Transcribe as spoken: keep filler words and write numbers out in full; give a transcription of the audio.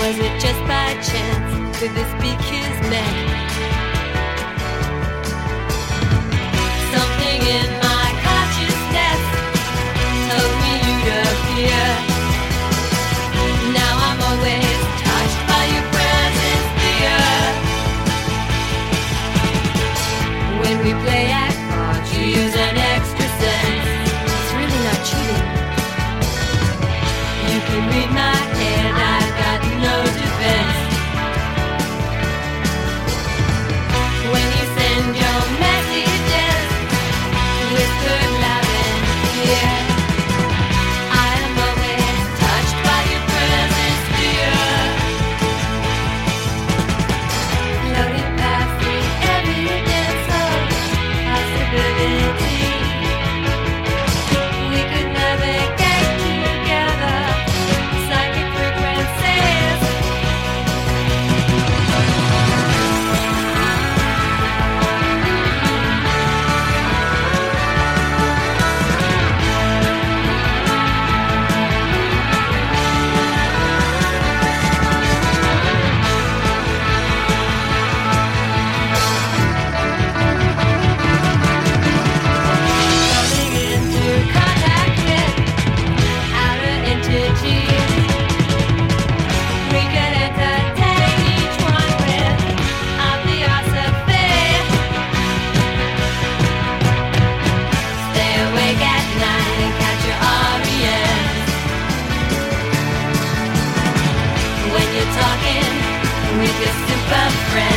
Was it just by chance? Could this be kismet? Something in my consciousness told me you'd appear. Now I'm always touched by your presence, dear. When we play at cards, you use an extra sense. It's really not cheating. You can read my head, I've got no defense. When you send your messages, whispered loud and clear, I am always touched by your presence, dear. Floating past the evidence of possibility, we could navigate together, psychic frequencies. Coming into contact with outer entities, we could entertain each one with our theosophy. Stay awake at night and catch your R E Ms. When you're talking with your super friend,